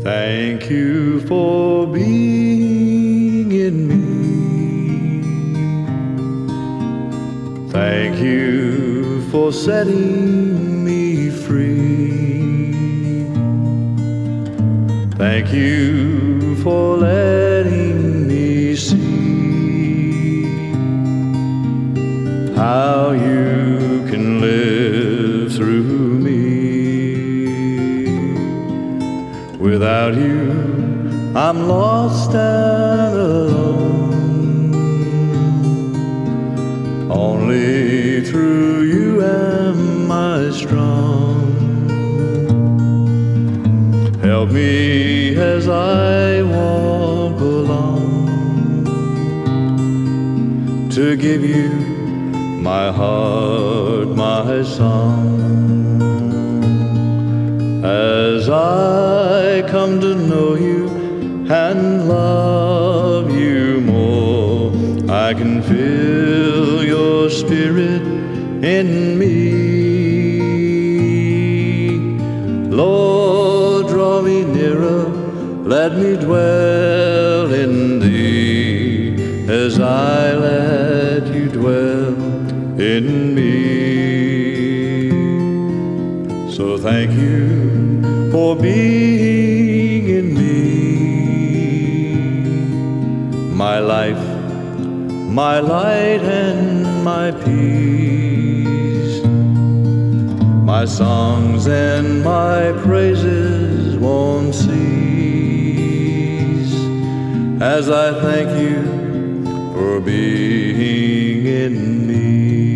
Thank you for being in me. Thank you for setting me free. Thank you for letting me see how you can live through me. Without you, I'm lost and alone. Only through you am I strong. Help me as I walk along, to give you my heart, my song. As I come to know you and love you more, I can feel your spirit in me. Lord, draw me nearer, let me dwell in thee, as I let you dwell in me. So thank you for being in me, my life, my light and my peace. My songs and my praises won't cease, as I thank you for being in me.